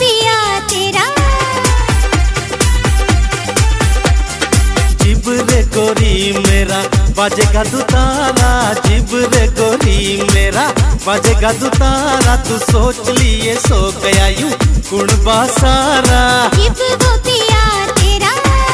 पिया तेरा। जिब रे गोरी मेरा बाजेगा दुतारा, जिब रे गोरी मेरा बाजेगा दुतारा। तू सोच लिए सो गया यूं कुणबा सारा। जिब वो पिया तेरा।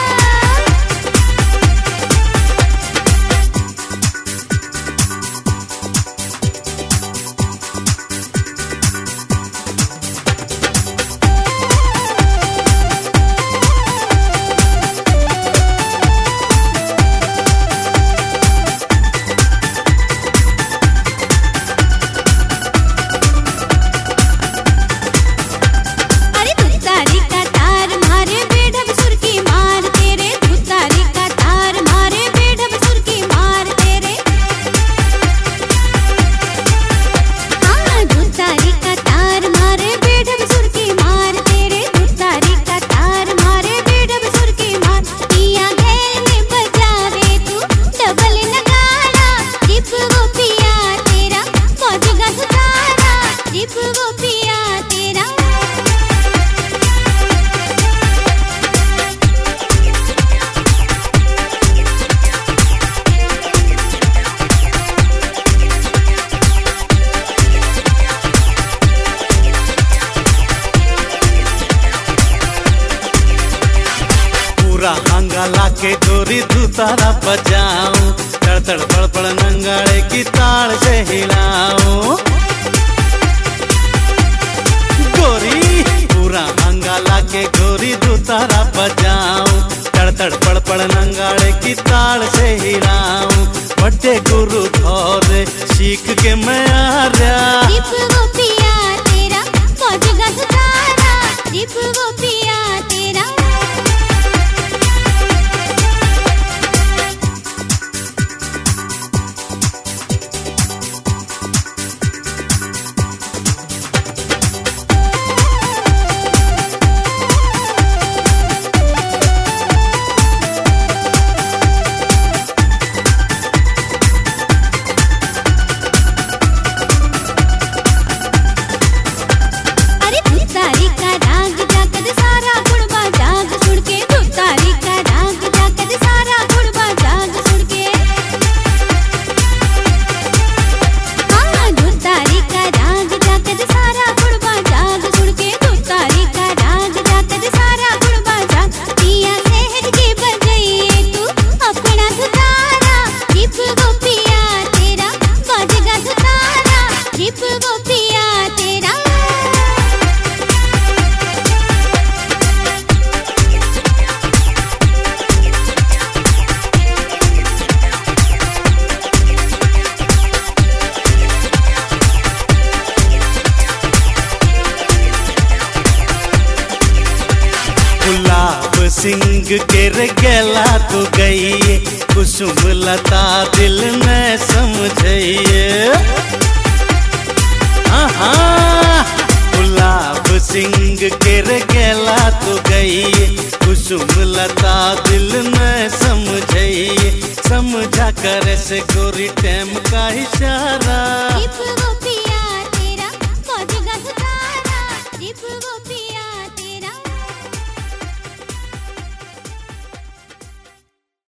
हांगा लाके गोरी दुतारा बजाऊं, तड़ तड़ पड़ पड़ नंगाड़े की ताड़ से हिलाऊं। गोरी पूरा हांगा लाके गोरी दुतारा बजाऊं, तड़ तड़ पड़ पड़ नंगाड़े की ताड़ से हिलाऊं। बड़े गुरु धोरे सीख के मैं आ रहा। जिब वो पिया तेरा बाजेगा दुतारा, जिब वो पिया तेरा। सिंह के गला तो गई, कुसुम लता दिल में समझिए। गुलाब सिंह के गला तो गई, कुसुम लता दिल में समझिए। समझा करे से गोरी टैम का इशारा।